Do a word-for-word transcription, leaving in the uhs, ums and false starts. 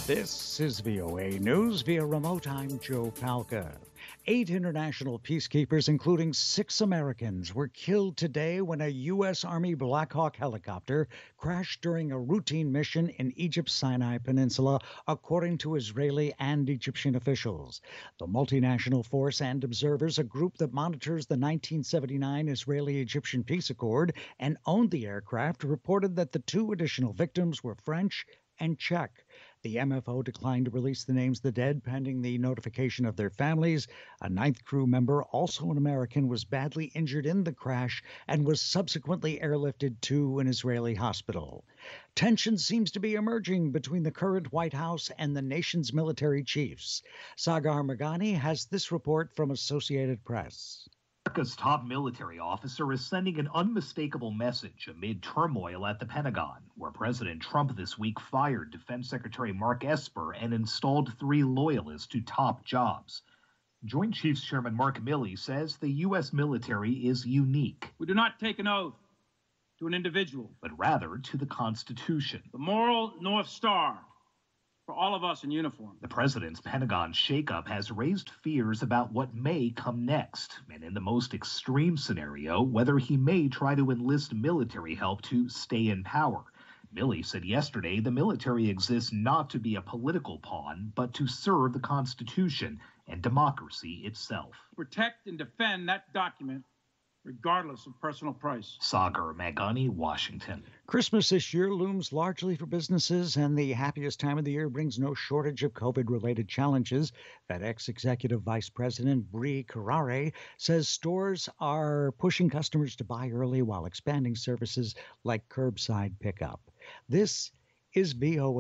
This is V O A News via remote. I'm Joe Palca. Eight international peacekeepers, including six Americans, were killed today when a U S. Army Black Hawk helicopter crashed during a routine mission in Egypt's Sinai Peninsula, according to Israeli and Egyptian officials. The multinational force and observers, a group that monitors the nineteen seventy-nine Israeli-Egyptian peace accord and owned the aircraft, reported that the two additional victims were French and Czech. The M F O declined to release the names of the dead pending the notification of their families. A ninth crew member, also an American, was badly injured in the crash and was subsequently airlifted to an Israeli hospital. Tension seems to be emerging between the current White House and the nation's military chiefs. Sagar Meghani has this report from Associated Press. America's top military officer is sending an unmistakable message amid turmoil at the Pentagon, where President Trump this week fired Defense Secretary Mark Esper and installed three loyalists to top jobs. Joint Chiefs Chairman Mark Milley says the U S military is unique. We do not take an oath to an individual, but rather to the Constitution, the moral North Star for all of us in uniform. The president's Pentagon shakeup has raised fears about what may come next, and in the most extreme scenario, whether he may try to enlist military help to stay in power. Milley said yesterday the military exists not to be a political pawn, but to serve the Constitution and democracy itself. Protect and defend that document regardless of personal price. Sagar Meghani, Washington. Christmas this year looms largely for businesses, and the happiest time of the year brings no shortage of COVID-related challenges. FedEx Executive Vice President Brie Carrare says stores are pushing customers to buy early while expanding services like curbside pickup. This is V O A.